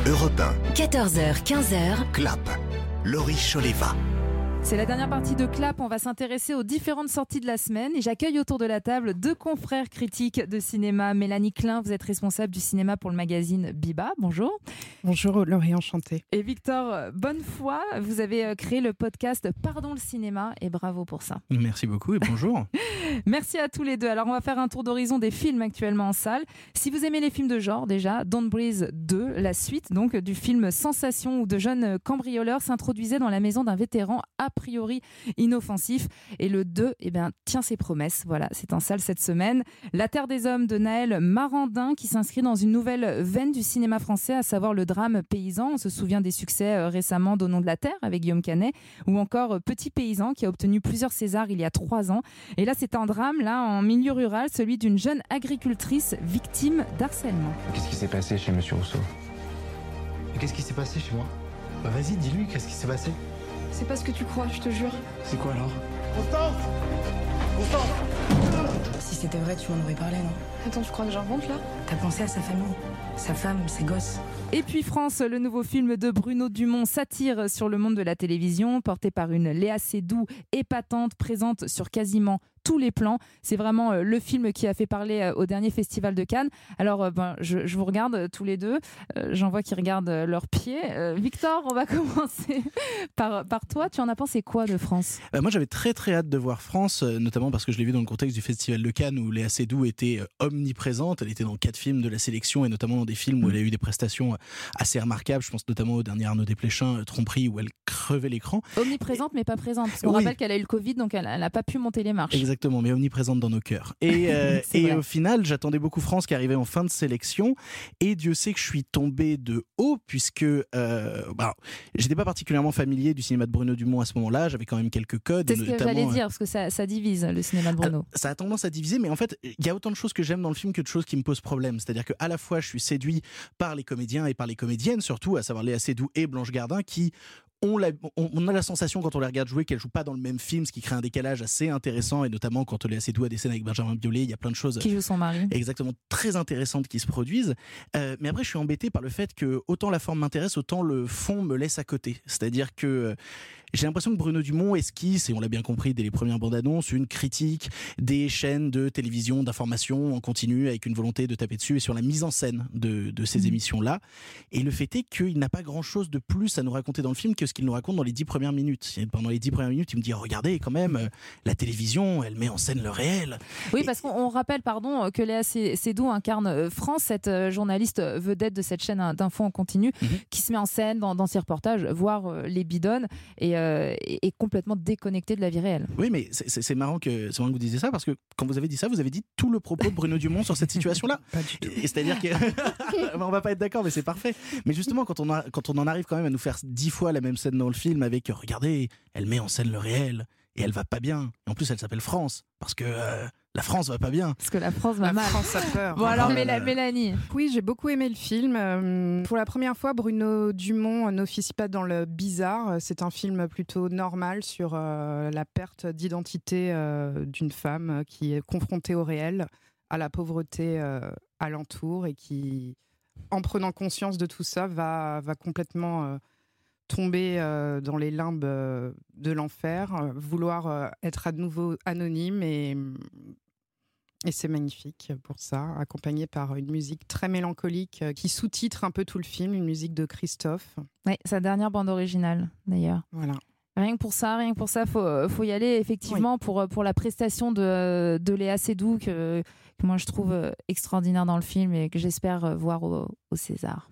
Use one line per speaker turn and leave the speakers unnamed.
Europe 1.
14h, 15h.
Clap. Laurie Choleva.
C'est la dernière partie de Clap. On va s'intéresser aux différentes sorties de la semaine. Et j'accueille autour de la table deux confrères critiques de cinéma. Mélanie Klein, vous êtes responsable du cinéma pour le magazine Biba. Bonjour.
Bonjour Laurie, enchantée.
Et Victor Bonnefoy, vous avez créé le podcast Pardon le cinéma et bravo pour ça.
Merci beaucoup et bonjour.
Merci à tous les deux. Alors on va faire un tour d'horizon des films actuellement en salle. Si vous aimez les films de genre déjà, Don't Breathe 2, la suite donc du film Sensation où de jeunes cambrioleurs s'introduisaient dans la maison d'un vétéran a priori inoffensif. Et le 2 tient ses promesses. Voilà, c'est en salle cette semaine. La Terre des Hommes de Naël Marandin qui s'inscrit dans une nouvelle veine du cinéma français, à savoir le drame paysan. On se souvient des succès récemment d'Au nom de la terre avec Guillaume Canet ou encore Petit paysan qui a obtenu plusieurs Césars il y a 3 ans. Et là, c'est un drame en milieu rural, celui d'une jeune agricultrice victime d'harcèlement.
Qu'est-ce qui s'est passé chez Monsieur Rousseau?
Qu'est-ce qui s'est passé chez moi? Bah vas-y, dis-lui, qu'est-ce qui s'est passé?
C'est pas ce que tu crois, je te jure.
C'est quoi alors?
Si c'était vrai, tu m'en aurais parlé, non?
Attends, tu crois que j'invente là?
T'as pensé à sa famille, sa femme, ses gosses.
Et puis France, le nouveau film de Bruno Dumont, satire sur le monde de la télévision, porté par une Léa Seydoux épatante, présente sur quasiment tous les plans. C'est vraiment le film qui a fait parler au dernier festival de Cannes. Alors, je vous regarde tous les deux. J'en vois qui regardent leurs pieds. Victor, on va commencer par toi. Tu en as pensé quoi de France ?
Moi, j'avais très très hâte de voir France, notamment parce que je l'ai vu dans le contexte du festival de Cannes où Léa Seydoux était omniprésente. Elle était dans 4 films de la sélection et notamment dans des films où elle a eu des prestations assez remarquables. Je pense notamment au dernier Arnaud Desplechin, Tromperie, où elle crevait l'écran.
Omniprésente mais pas présente. Parce qu'on rappelle qu'elle a eu le Covid, donc elle n'a pas pu monter les marches.
Exactement, mais omniprésente dans nos cœurs. Et au final, j'attendais beaucoup France qui arrivait en fin de sélection. Et Dieu sait que je suis tombé de haut, puisque j'étais pas particulièrement familier du cinéma de Bruno Dumont à ce moment-là. J'avais quand même quelques codes.
C'est ce que j'allais dire, parce que ça divise le cinéma de Bruno.
Ça a tendance à diviser, mais en fait, il y a autant de choses que j'aime dans le film que de choses qui me posent problème. C'est-à-dire qu'à la fois, je suis séduit par les comédiens et par les comédiennes, surtout, à savoir Léa Seydoux et Blanche Gardin, qui on a la sensation quand on les regarde jouer qu'elles jouent pas dans le même film, ce qui crée un décalage assez intéressant, et notamment quand Léa Seydoux a des scènes avec Benjamin Biolay, il y a plein de choses
qui joue son mari,
exactement, très intéressantes qui se produisent. Mais après, je suis embêté par le fait que autant la forme m'intéresse, autant le fond me laisse à côté. C'est-à-dire que j'ai l'impression que Bruno Dumont esquisse, et on l'a bien compris dès les premières bandes annonces, une critique des chaînes de télévision, d'information en continu, avec une volonté de taper dessus et sur la mise en scène de ces émissions-là. Et le fait est qu'il n'a pas grand-chose de plus à nous raconter dans le film que ce qu'il nous raconte dans les 10 premières minutes. Et pendant les 10 premières minutes, il me dit regardez, quand même, la télévision, elle met en scène le réel.
Oui, parce qu'on rappelle, que Léa Seydoux incarne France, cette journaliste vedette de cette chaîne d'infos en continu, qui se met en scène dans ses reportages, voire les bidonne, et est complètement déconnectée de la vie réelle.
Oui, mais c'est marrant que vous disiez ça, parce que quand vous avez dit ça, vous avez dit tout le propos de Bruno Dumont sur cette situation-là.
Pas du tout.
Et c'est-à-dire que on va pas être d'accord, mais c'est parfait. Mais justement, quand on en arrive quand même à nous faire 10 fois la même scène dans le film avec regardez, elle met en scène le réel et elle va pas bien. Et en plus, elle s'appelle France parce que la France va pas bien.
Parce que la France va mal.
La France a peur.
Bon alors Mélanie.
Oui, j'ai beaucoup aimé le film. Pour la première fois, Bruno Dumont n'officie pas dans le bizarre. C'est un film plutôt normal sur la perte d'identité d'une femme qui est confrontée au réel, à la pauvreté alentour, et qui, en prenant conscience de tout ça, va complètement tomber dans les limbes de l'enfer, vouloir être à nouveau anonyme, et c'est magnifique pour ça, accompagné par une musique très mélancolique qui sous-titre un peu tout le film, une musique de Christophe.
Oui, sa dernière bande originale d'ailleurs.
Voilà.
Rien que pour ça, faut y aller effectivement, oui. pour la prestation de Léa Seydoux que moi je trouve extraordinaire dans le film et que j'espère voir au César.